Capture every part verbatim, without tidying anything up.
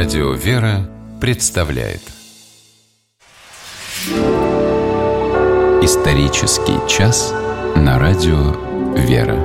Радио «Вера» представляет Исторический час на Радио «Вера».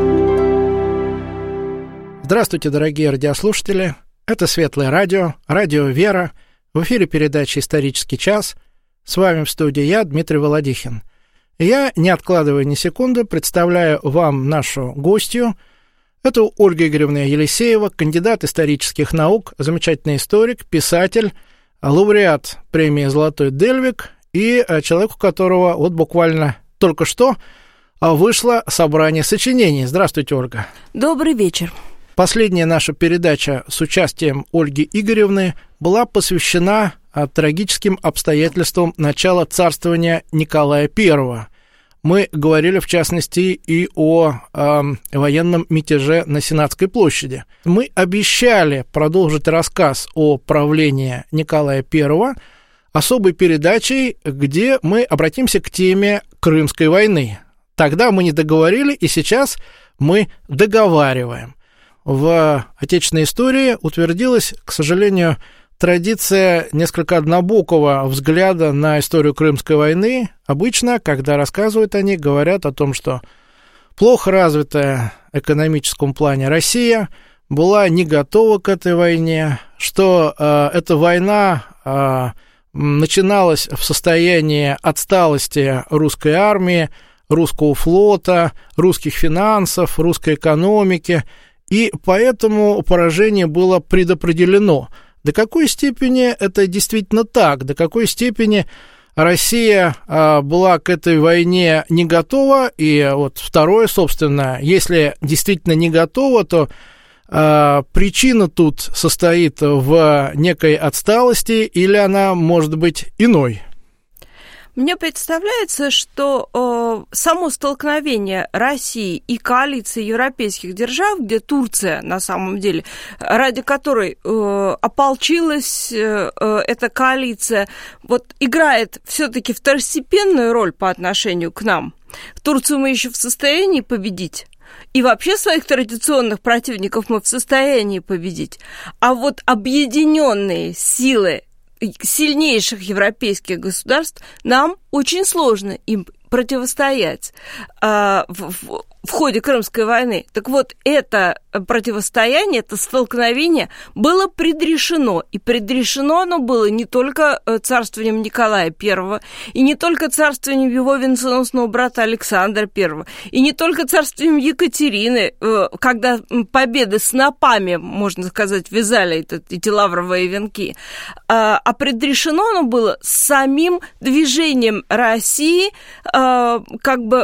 Здравствуйте, дорогие радиослушатели. Это Светлое радио, Радио «Вера». В эфире передача «Исторический час». С вами в студии я, Дмитрий Володихин. И я, не откладывая ни секунды, представляю вам нашу гостью. Это Ольга Игоревна Елисеева, кандидат исторических наук, замечательный историк, писатель, лауреат премии «Золотой Дельвик» и человек, у которого вот буквально только что вышло собрание сочинений. Здравствуйте, Ольга. Добрый вечер. Последняя наша передача с участием Ольги Игоревны была посвящена трагическим обстоятельствам начала царствования Николая Первого. Мы говорили, в частности, и о э, военном мятеже на Сенатской площади. Мы обещали продолжить рассказ о правлении Николая Первого особой передачей, где мы обратимся к теме Крымской войны. Тогда мы не договорили, и сейчас мы договариваем. В отечественной истории утвердилась, к сожалению, традиция несколько однобокого взгляда на историю Крымской войны. Обычно, когда рассказывают о ней, говорят о том, что плохо развитая в экономическом плане Россия была не готова к этой войне, что э, эта война э, начиналась в состоянии отсталости русской армии, русского флота, русских финансов, русской экономики, и поэтому поражение было предопределено. До какой степени это действительно так? До какой степени Россия а, была к этой войне не готова? И вот второе, собственно, если действительно не готова, то а, причина тут состоит в некой отсталости или она может быть иной? Мне представляется, что э, само столкновение России и коалиции европейских держав, где Турция, на самом деле, ради которой э, ополчилась э, э, эта коалиция, вот играет все-таки второстепенную роль по отношению к нам. Турцию мы еще в состоянии победить. И вообще своих традиционных противников мы в состоянии победить. А вот объединенные силы сильнейших европейских государств нам очень сложно им противостоять а, в, в, в ходе Крымской войны. Так вот, это противостояние, это столкновение было предрешено. И предрешено оно было не только царствованием Николая Первого, и не только царствованием его венценосного брата Александра Первого, и не только царствованием Екатерины, когда победы снопами, можно сказать, вязали эти лавровые венки, а предрешено оно было самим движением России как бы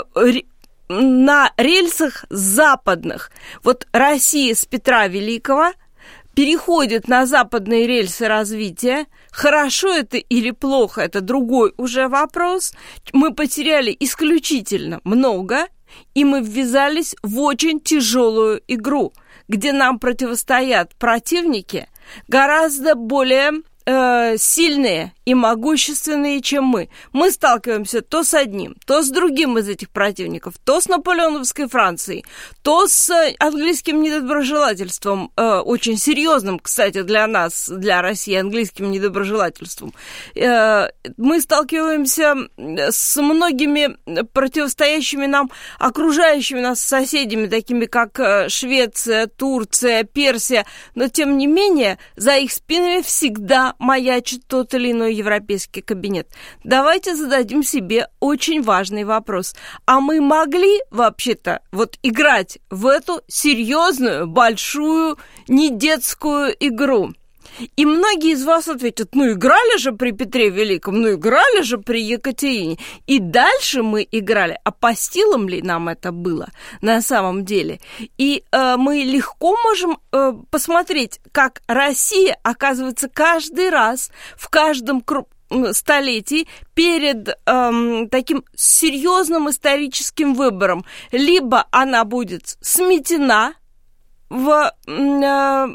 на рельсах западных. Вот Россия с Петра Великого переходит на западные рельсы развития. Хорошо это или плохо, это другой уже вопрос. Мы потеряли исключительно много, и мы ввязались в очень тяжелую игру, где нам противостоят противники гораздо более сильные и могущественные, чем мы. Мы сталкиваемся то с одним, то с другим из этих противников, то с наполеоновской Францией, то с английским недоброжелательством, э, очень серьезным, кстати, для нас, для России, английским недоброжелательством. Э, мы сталкиваемся с многими противостоящими нам, окружающими нас соседями, такими как Швеция, Турция, Персия, но, тем не менее, за их спинами всегда маячит тот или иной европейский кабинет. Давайте зададим себе очень важный вопрос. А мы могли вообще-то вот играть в эту серьезную, большую, не детскую игру? И многие из вас ответят: ну, играли же при Петре Великом, ну, играли же при Екатерине. И дальше мы играли. А по силам ли нам это было на самом деле? И э, мы легко можем э, посмотреть, как Россия, оказывается, каждый раз, в каждом крупном столетий перед эм, таким серьезным историческим выбором. Либо она будет сметена в э,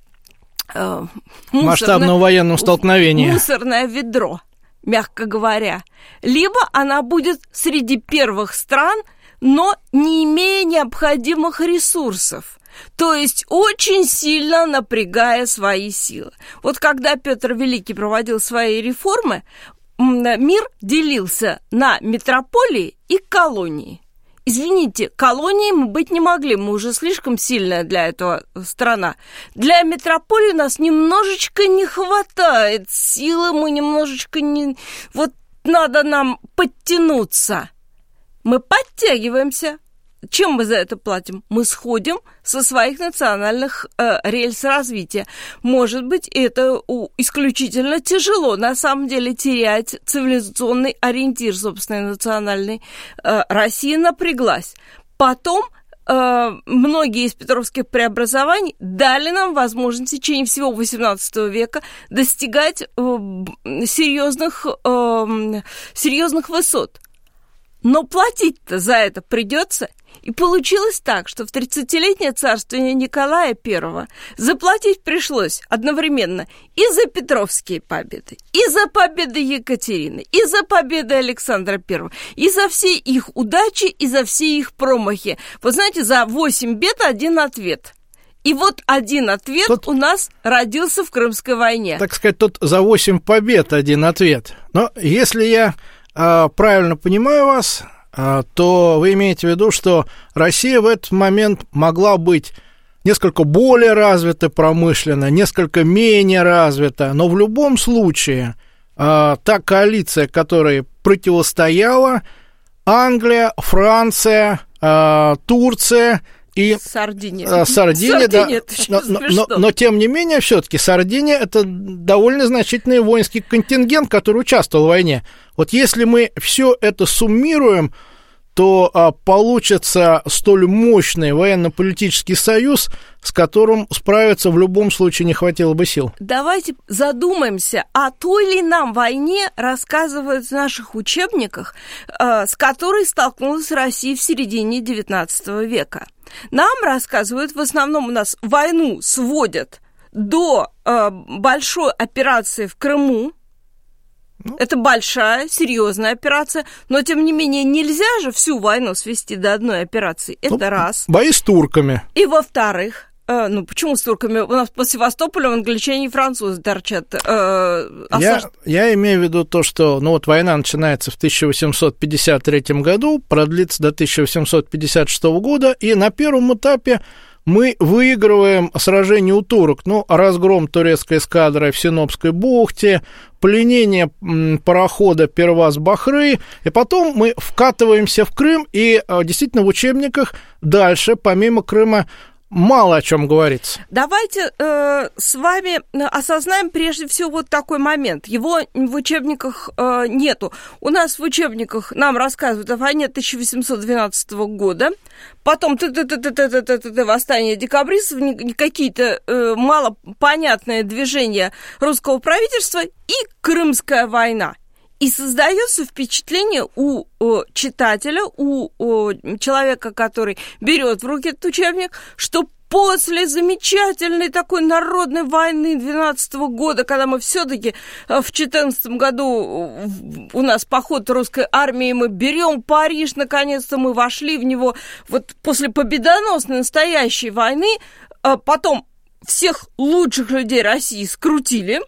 э, масштабном военном столкновении, мусорное ведро, мягко говоря, либо она будет среди первых стран но не имея необходимых ресурсов. То есть очень сильно напрягая свои силы. Вот когда Петр Великий проводил свои реформы, мир делился на метрополии и колонии. Извините, колонией мы быть не могли, мы уже слишком сильная для этого страна. Для метрополии у нас немножечко не хватает силы, мы немножечко не... Вот надо нам подтянуться. Мы подтягиваемся. Чем мы за это платим? Мы сходим со своих национальных э, рельс развития. Может быть, это у, исключительно тяжело, на самом деле, терять цивилизационный ориентир, собственно, национальный. Э, Россия напряглась. Потом э, многие из петровских преобразований дали нам возможность в течение всего восемнадцатого века достигать э, серьезных, э, серьезных высот. Но платить-то за это придется. И получилось так, что в тридцатилетнее царствование Николая Первого заплатить пришлось одновременно и за Петровские победы, и за победы Екатерины, и за победы Александра Первого, и за все их удачи, и за все их промахи. Вы знаете, за восемь бед один ответ. И вот один ответ тут, у нас родился в Крымской войне. Так сказать, тут за восемь побед один ответ. Но если я э, правильно понимаю вас, то вы имеете в виду, что Россия в этот момент могла быть несколько более развита промышленно, несколько менее развита, но в любом случае та коалиция, которой противостояла Англия, Франция, Турция и Сардиния. Сардиния, да. Но, но, но, но тем не менее, все-таки Сардиния — это довольно значительный воинский контингент, который участвовал в войне. Вот если мы все это суммируем, то а, получится столь мощный военно-политический союз, с которым справиться в любом случае не хватило бы сил. Давайте задумаемся, о той ли нам войне рассказывают в наших учебниках, э, с которой столкнулась Россия в середине девятнадцатого века. Нам рассказывают, в основном у нас войну сводят до э, большой операции в Крыму. Ну. Это большая, серьезная операция, но, тем не менее, нельзя же всю войну свести до одной операции. Это ну, раз. Бои с турками. И, во-вторых, э, ну, почему с турками? У нас по Севастополю англичане и французы торчат. Э, я, я имею в виду то, что, ну, вот война начинается в тысяча восемьсот пятьдесят третьем году, продлится до тысяча восемьсот пятьдесят шестого года, и на первом этапе мы выигрываем сражение у турок, ну, разгром турецкой эскадры в Синопской бухте, пленение парохода Перваз-Бахры, и потом мы вкатываемся в Крым, и действительно в учебниках дальше, помимо Крыма, мало о чем говорится. Давайте э, с вами осознаем прежде всего вот такой момент. Его в учебниках э, нету. У нас в учебниках нам рассказывают о войне тысяча восемьсот двенадцатого года, потом восстание декабристов, какие-то э, малопонятные движения русского правительства и Крымская война. И создается впечатление у о, читателя, у о, человека, который берет в руки этот учебник, что после замечательной такой народной войны двенадцатого года, когда мы все-таки в четырнадцатом году у нас поход русской армии, мы берем Париж, наконец-то мы вошли в него, вот после победоносной настоящей войны, потом всех лучших людей России скрутили.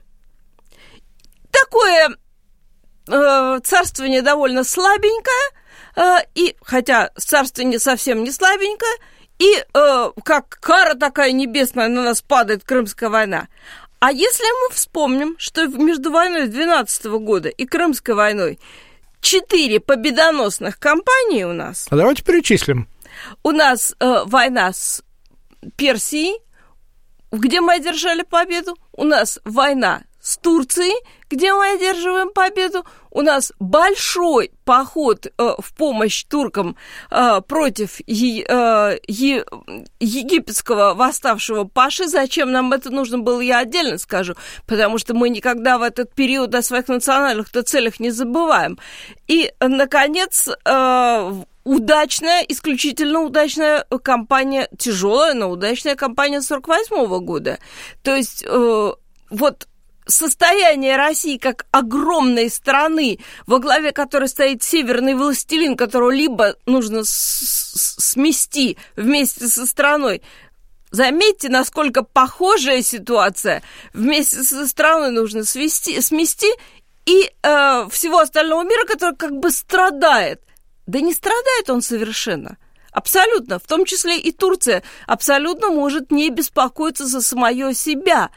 Такое царствование довольно слабенькое, и, хотя царствование совсем не слабенькое, и как кара такая небесная на нас падает Крымская война. А если мы вспомним, что между войной двенадцатого года и Крымской войной четыре победоносных кампании у нас... А давайте перечислим. У нас э, война с Персией, где мы одержали победу. У нас война с Турцией, где мы одерживаем победу. У нас большой поход э, в помощь туркам э, против е, э, е, египетского восставшего паши. Зачем нам это нужно было, я отдельно скажу, потому что мы никогда в этот период о своих национальных-то целях не забываем. И, наконец, э, удачная, исключительно удачная кампания, тяжелая, но удачная кампания сорок восьмого года. То есть э, вот состояние России как огромной страны, во главе которой стоит северный властелин, которого либо нужно смести вместе со страной. Заметьте, насколько похожая ситуация. Вместе со страной нужно свести, смести и э, всего остального мира, который как бы страдает. Да не страдает он совершенно. Абсолютно, в том числе и Турция, абсолютно может не беспокоиться за самое себя.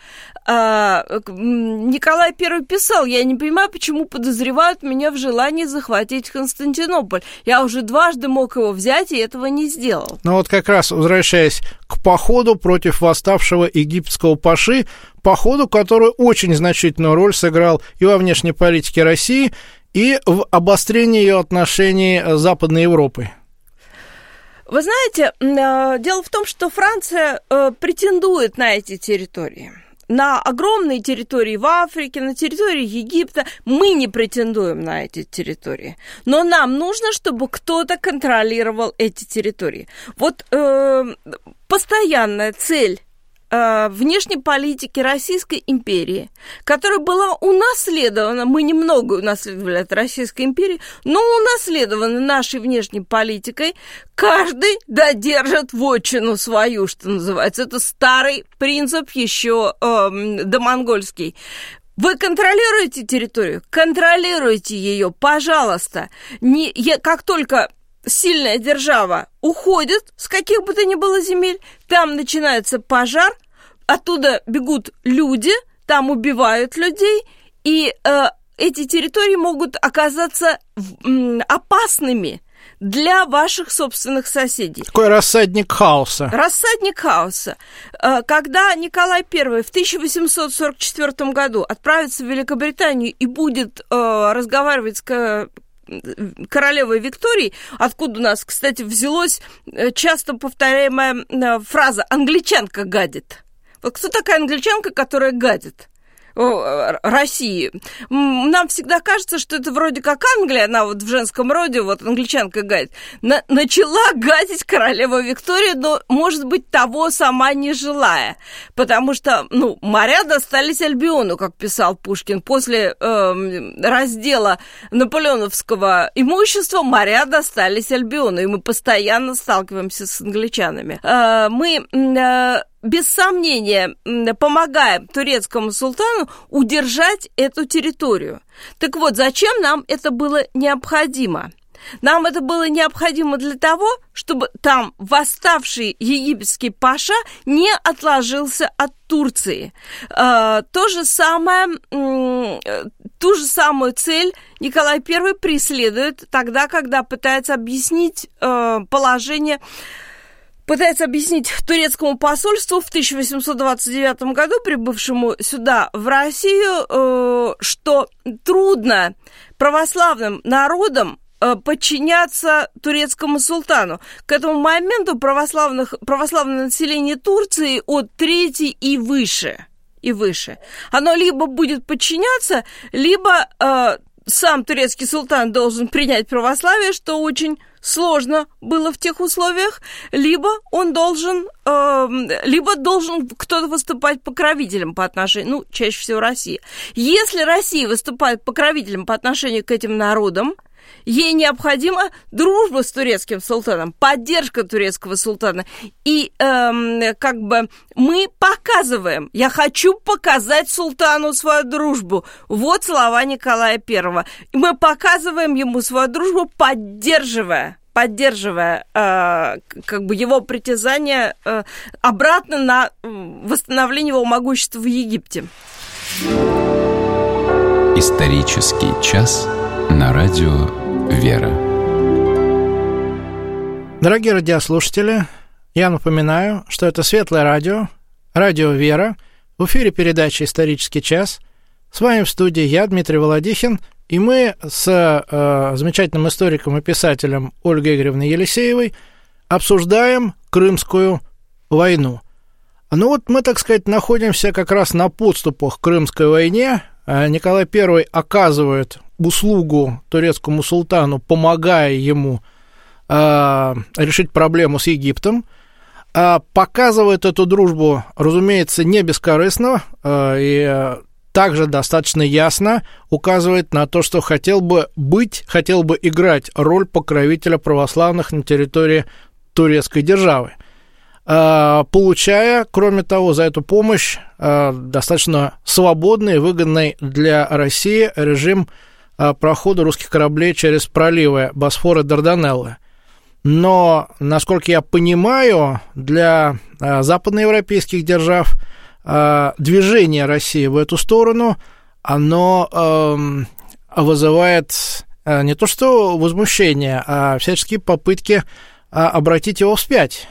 Николай Первый писал: я не понимаю, почему подозревают меня в желании захватить Константинополь. Я уже дважды мог его взять, и этого не сделал. Ну вот как раз, возвращаясь к походу против восставшего египетского паши, походу, который очень значительную роль сыграл и во внешней политике России, и в обострении ее отношений с Западной Европой. Вы знаете, дело в том, что Франция претендует на эти территории. На огромные территории в Африке, на территории Египта. Мы не претендуем на эти территории. Но нам нужно, чтобы кто-то контролировал эти территории. Вот э, постоянная цель внешней политики Российской империи, которая была унаследована, мы немного унаследовали от Российской империи, но унаследована нашей внешней политикой, каждый додержит вотчину свою, что называется. Это старый принцип еще э, домонгольский. Вы контролируете территорию? Контролируйте ее, пожалуйста. Не, я, как только сильная держава уходит с каких бы то ни было земель, там начинается пожар, оттуда бегут люди, там убивают людей, и э, эти территории могут оказаться э, опасными для ваших собственных соседей. Такой рассадник хаоса. Рассадник хаоса. Э, когда Николай Первый в тысяча восемьсот сорок четвёртом году отправится в Великобританию и будет э, разговаривать с королевой Викторией, откуда у нас, кстати, взялась часто повторяемая фраза «англичанка гадит». Вот кто такая англичанка, которая гадит России? Нам всегда кажется, что это вроде как Англия, она вот в женском роде, вот англичанка гадит. На- начала гадить королева Виктория, но, может быть, того сама не желая. Потому что, ну, моря достались Альбиону, как писал Пушкин. После э, раздела наполеоновского имущества моря достались Альбиону, и мы постоянно сталкиваемся с англичанами. Э, мы... Э, без сомнения, помогаем турецкому султану удержать эту территорию. Так вот, зачем нам это было необходимо? Нам это было необходимо для того, чтобы там восставший египетский паша не отложился от Турции. То же самое, ту же самую цель Николай Первый преследует тогда, когда пытается объяснить положение Пытается объяснить турецкому посольству в тысяча восемьсот двадцать девятом году, прибывшему сюда, в Россию, что трудно православным народам подчиняться турецкому султану. К этому моменту православных, православное население Турции от трети и выше. И выше. Оно либо будет подчиняться, либо э, сам турецкий султан должен принять православие, что очень сложно было в тех условиях, либо он должен, э, либо должен кто-то выступать покровителем по отношению, ну, чаще всего Россия. Если Россия выступает покровителем по отношению к этим народам, ей необходима дружба с турецким султаном, поддержка турецкого султана. И эм, как бы мы показываем, я хочу показать султану свою дружбу. Вот слова Николая Первого. Мы показываем ему свою дружбу, поддерживая, поддерживая э, как бы его притязание э, обратно на восстановление его могущества в Египте. Исторический час на радио «Вера». Дорогие радиослушатели, я напоминаю, что это Светлое радио, радио «Вера», в эфире передача «Исторический час». С вами в студии я, Дмитрий Володихин, и мы с э, замечательным историком и писателем Ольгой Игоревной Елисеевой обсуждаем Крымскую войну. Ну вот мы, так сказать, находимся как раз на подступах к Крымской войне. Николай Первый оказывает услугу турецкому султану, помогая ему э, решить проблему с Египтом, э, показывает эту дружбу, разумеется, не бескорыстно, э, и также достаточно ясно указывает на то, что хотел бы быть, хотел бы играть роль покровителя православных на территории турецкой державы, получая, кроме того, за эту помощь достаточно свободный и выгодный для России режим прохода русских кораблей через проливы Босфор и Дарданеллы. Но, насколько я понимаю, для западноевропейских держав движение России в эту сторону, оно э, вызывает не то что возмущение, а всяческие попытки обратить его вспять.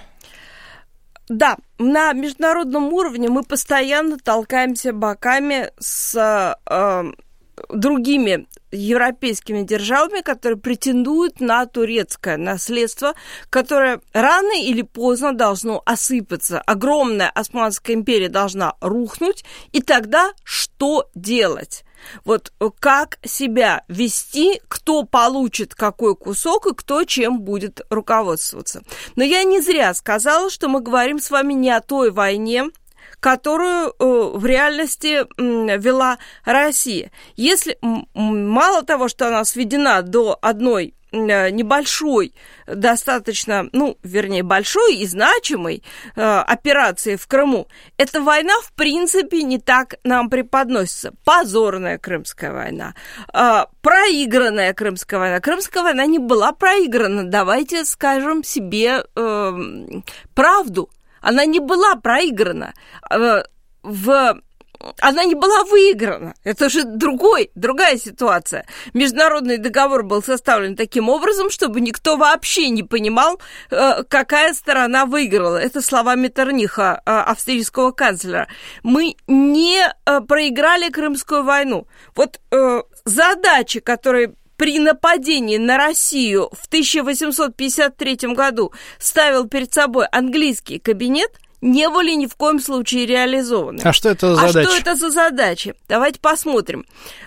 Да, на международном уровне мы постоянно толкаемся боками с э, другими европейскими державами, которые претендуют на турецкое наследство, которое рано или поздно должно осыпаться. Огромная Османская империя должна рухнуть, и тогда что делать? Вот как себя вести, кто получит какой кусок и кто чем будет руководствоваться. Но я не зря сказала, что мы говорим с вами не о той войне, которую в реальности вела Россия. Если мало того, что она сведена до одной небольшой, достаточно, ну, вернее, большой и значимой э, операции в Крыму, эта война, в принципе, не так нам преподносится. Позорная Крымская война, э, проигранная Крымская война. Крымская война не была проиграна, давайте скажем себе э, правду. Она не была проиграна. Э, в... Она не была выиграна. Это же другой, другая ситуация. Международный договор был составлен таким образом, чтобы никто вообще не понимал, какая сторона выиграла. Это слова Меттерниха, австрийского канцлера. Мы не проиграли Крымскую войну. Вот задачи, которые при нападении на Россию в тысяча восемьсот пятьдесят третьем году ставил перед собой английский кабинет, не были ни в коем случае реализованы. А что это за задачи? А что это за задачи? Давайте посмотрим.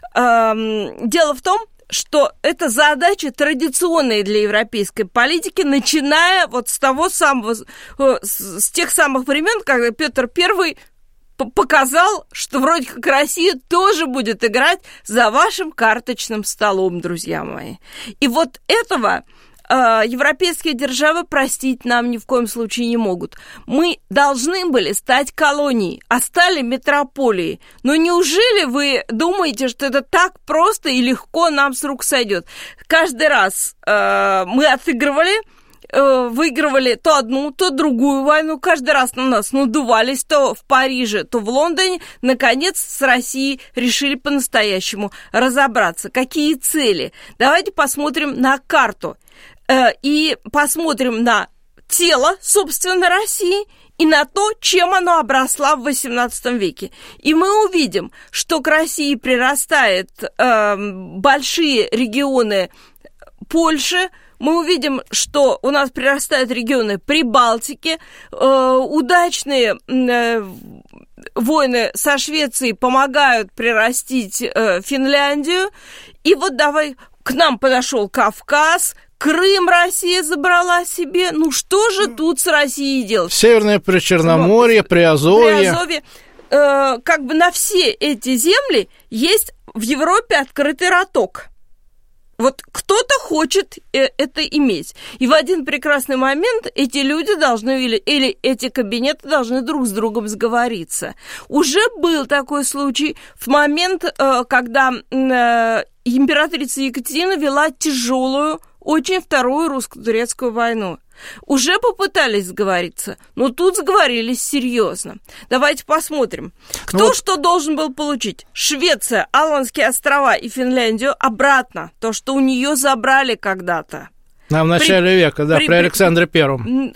Дело в том, что это задачи традиционные для европейской политики, начиная вот с того самого, с тех самых времен, когда Петр Первый показал, что вроде как Россия тоже будет играть за вашим карточным столом, друзья мои. И вот этого европейские державы простить нам ни в коем случае не могут. Мы должны были стать колонией, а стали метрополией. Но неужели вы думаете, что это так просто и легко нам с рук сойдет? Каждый раз э, мы отыгрывали, э, выигрывали то одну, то другую войну. Каждый раз на нас надувались то в Париже, то в Лондоне. Наконец, с Россией решили по-настоящему разобраться. Какие цели? Давайте посмотрим на карту. И посмотрим на тело, собственно, России и на то, чем оно обросло в восемнадцатом веке. И мы увидим, что к России прирастают э, большие регионы Польши, мы увидим, что у нас прирастают регионы Прибалтики, э, удачные э, войны со Швецией помогают прирастить э, Финляндию. И вот давай, к нам подошел Кавказ, Крым Россия забрала себе. Ну что же тут с Россией делать? Северное Причерноморье, Приазовье. Приазовье. Э, как бы на все эти земли есть в Европе открытый роток. Вот кто-то хочет это иметь. И в один прекрасный момент эти люди должны, или, или эти кабинеты должны друг с другом сговориться. Уже был такой случай в момент, когда императрица Екатерина вела тяжелую, очень вторую русско-турецкую войну. Уже попытались сговориться, но тут сговорились серьезно. Давайте посмотрим, кто ну вот... что должен был получить. Швеция, Аландские острова и Финляндию обратно. То, что у нее забрали когда-то. А в начале при... века, да, при, при Александре Первом.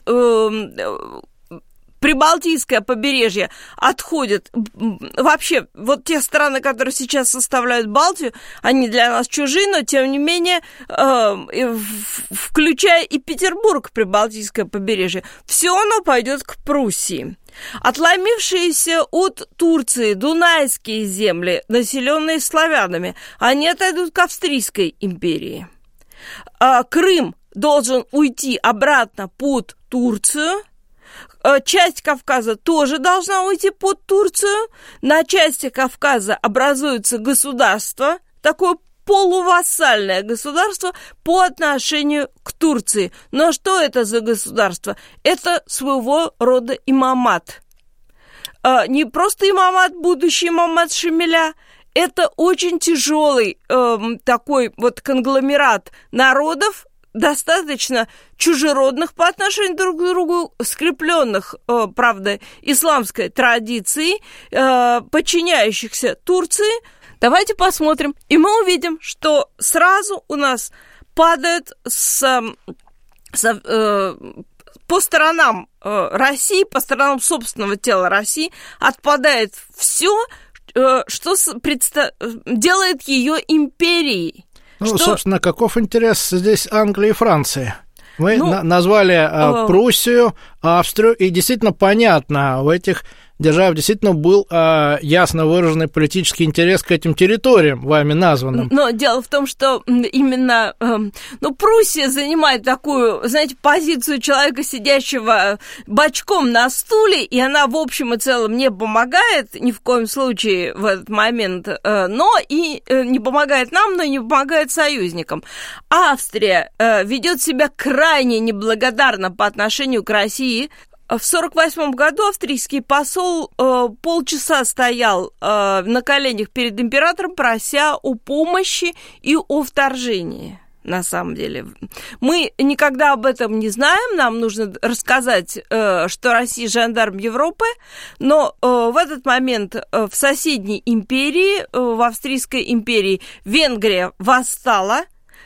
Прибалтийское побережье отходит. Вообще, вот те страны, которые сейчас составляют Балтию, они для нас чужие, но, тем не менее, э, включая и Петербург, Прибалтийское побережье, все оно пойдет к Пруссии. Отломившиеся от Турции дунайские земли, населенные славянами, они отойдут к Австрийской империи. А Крым должен уйти обратно под Турцию. Часть Кавказа тоже должна уйти под Турцию. На части Кавказа образуется государство, такое полувассальное государство по отношению к Турции. Но что это за государство? Это своего рода имамат. Не просто имамат, будущий имамат Шамиля. Это очень тяжелый э, такой вот конгломерат народов, достаточно чужеродных по отношению друг к другу, скрепленных, э, правда, исламской традицией, э, подчиняющихся Турции. Давайте посмотрим, и мы увидим, что сразу у нас падает с, с, э, по сторонам э, России, по сторонам собственного тела России отпадает все, э, что предста- делает ее империей. Ну, что... собственно, каков интерес здесь Англии и Франции? Мы ну, на- назвали э, Пруссию, Австрию, и действительно понятно, в этих державах действительно был э, ясно выраженный политический интерес к этим территориям, вами названным. Но дело в том, что именно, э, ну, Пруссия занимает такую, знаете, позицию человека, сидящего бочком на стуле, и она в общем и целом не помогает ни в коем случае в этот момент, э, но и э, не помогает нам, но и не помогает союзникам. Австрия э, ведет себя крайне неблагодарно по отношению к России. В сорок восьмом году австрийский посол э, полчаса стоял э, на коленях перед императором, прося о помощи и о вторжении. На самом деле, мы никогда об этом не знаем. Нам нужно рассказать, э, что Россия жандарм Европы, но э, в этот момент э, в соседней империи, э, в Австрийской империи, Венгрия восстала.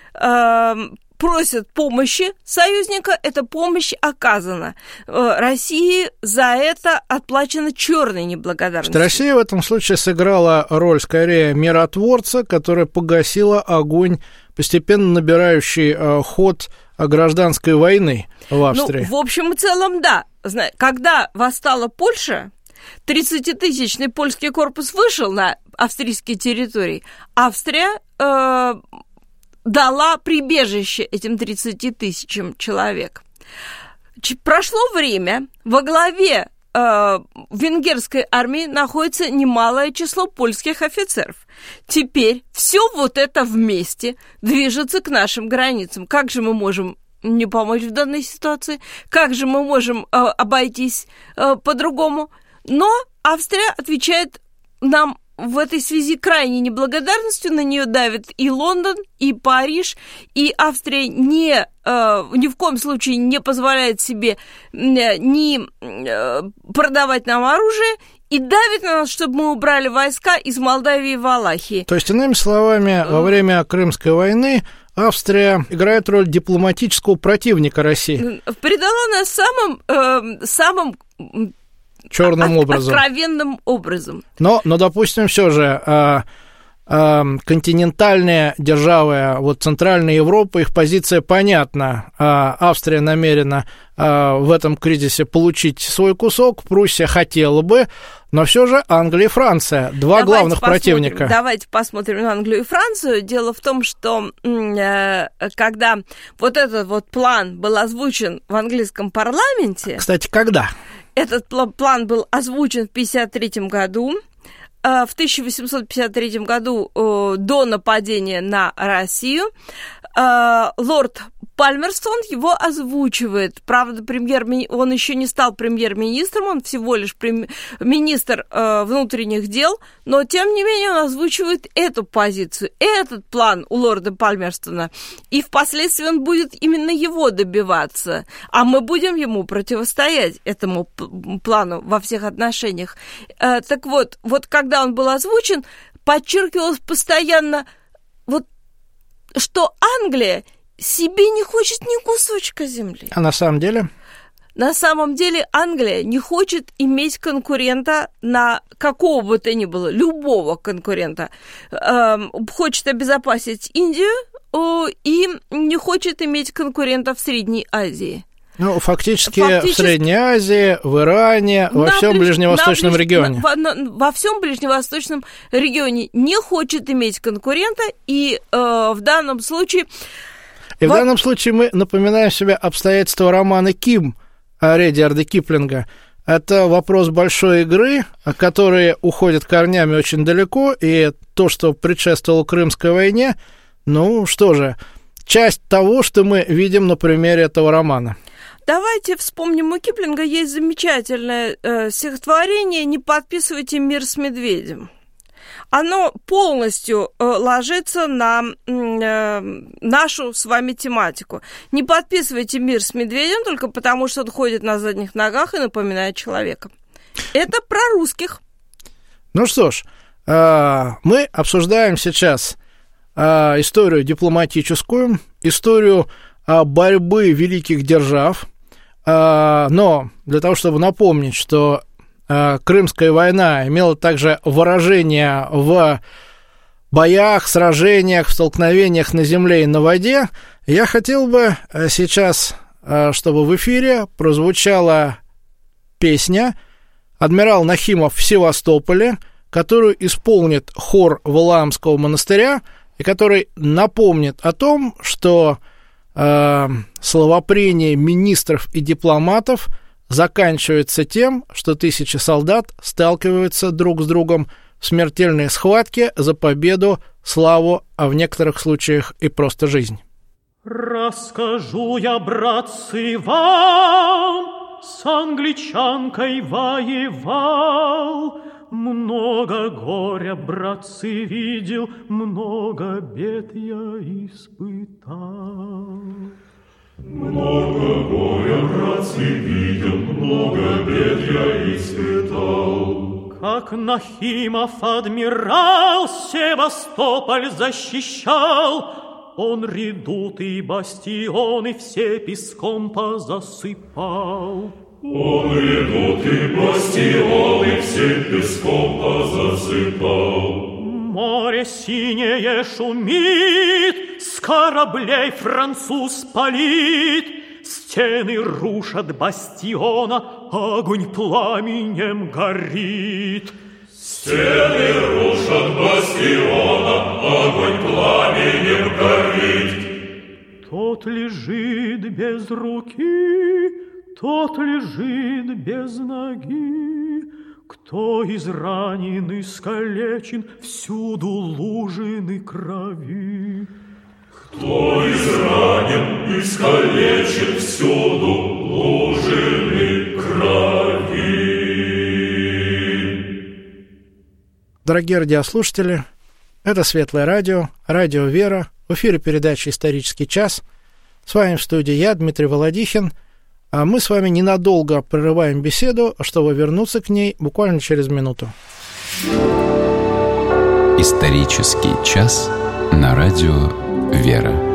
Э, Просят помощи союзника, эта помощь оказана. России за это отплачено черной неблагодарностью. Россия в этом случае сыграла роль, скорее, миротворца, которая погасила огонь, постепенно набирающий ход гражданской войны в Австрии. Ну, в общем и целом, да. Когда восстала Польша, тридцатитысячный польский корпус вышел на австрийские территории. Австрия... Э- дала прибежище этим тридцати тысячам человек. Прошло время, во главе э, венгерской армии находится немалое число польских офицеров. Теперь все вот это вместе движется к нашим границам. Как же мы можем не помочь в данной ситуации? Как же мы можем э, обойтись э, по-другому? Но Австрия отвечает нам в этой связи крайней неблагодарностью. На нее давит и Лондон, и Париж, и Австрия не, э, ни в коем случае не позволяет себе э, ни э, продавать нам оружие, и давит на нас, чтобы мы убрали войска из Молдавии и Валахии. То есть, иными словами, во время Крымской войны Австрия играет роль дипломатического противника России. Предала нас самым... Э, самым черным От, образом. Откровенным образом. Но, но допустим, все же э, э, континентальные державы, вот Центральная Европа, их позиция понятна. Э, Австрия намерена э, в этом кризисе получить свой кусок, Пруссия хотела бы, но все же Англия и Франция, два давайте главных посмотрим, противника. Давайте посмотрим на Англию и Францию. Дело в том, что э, когда вот этот вот план был озвучен в английском парламенте... Кстати, когда? Этот план был озвучен в тысяча девятьсот пятьдесят третьем году. В тысяча восемьсот пятьдесят третьем году, до нападения на Россию, лорд Пальмерстон его озвучивает. Правда, премьер, он еще не стал премьер-министром, он всего лишь прем... министр э, внутренних дел, но, тем не менее, он озвучивает эту позицию, этот план у лорда Пальмерстона, и впоследствии он будет именно его добиваться, а мы будем ему противостоять, этому плану во всех отношениях. Э, так вот, вот когда он был озвучен, подчеркивалось постоянно, вот, что Англия себе не хочет ни кусочка земли. А на самом деле? На самом деле Англия не хочет иметь конкурента на какого бы то ни было, любого конкурента. Эм, хочет обезопасить Индию э, и не хочет иметь конкурента в Средней Азии. Ну, фактически, фактически в Средней Азии, в Иране, во всем ближ... ближневосточном ближ... регионе. Во, на, во всем ближневосточном регионе не хочет иметь конкурента, и э, в данном случае... И во... в данном случае мы напоминаем себе обстоятельства романа «Ким», Редьярда Киплинга. Это вопрос большой игры, которая уходит корнями очень далеко, и то, что предшествовало Крымской войне, ну что же, часть того, что мы видим на примере этого романа. Давайте вспомним, у Киплинга есть замечательное э, стихотворение «Не подписывайте мир с медведем». Оно полностью э, ложится на э, нашу с вами тематику. Не подписывайте мир с медведем только потому, что он ходит на задних ногах и напоминает человека. Это про русских. Ну что ж, э, мы обсуждаем сейчас э, историю дипломатическую, историю э, борьбы великих держав. Э, но для того, чтобы напомнить, что Крымская война имела также выражение в боях, сражениях, в столкновениях на земле и на воде, я хотел бы сейчас, чтобы в эфире прозвучала песня «Адмирал Нахимов в Севастополе», которую исполнит хор Валаамского монастыря и который напомнит о том, что э, словопрение министров и дипломатов заканчивается тем, что тысячи солдат сталкиваются друг с другом в смертельной схватке за победу, славу, а в некоторых случаях и просто жизнь. Расскажу я, братцы, вам, с англичанкой воевал, много горя, братцы, видел, много бед я испытал. Много горя, братцы, видел, много бед я испытал. Как Нахимов адмирал Севастополь защищал, он редуты и бастионы все песком позасыпал. Он редуты и бастионы все песком позасыпал. Море синее шумит, с кораблей француз палит, стены рушат бастиона, огонь пламенем горит. Стены рушат бастиона, огонь пламенем горит. Тот лежит без руки, тот лежит без ноги. Кто изранен, искалечен, всюду лужины крови. Кто изранен, искалечен, всюду лужины крови. Дорогие радиослушатели, это Светлое радио, радио «Вера», в эфире передача «Исторический час». С вами в студии я, Дмитрий Володихин. А мы с вами ненадолго прерываем беседу, чтобы вернуться к ней буквально через минуту. Исторический час на радио «Вера».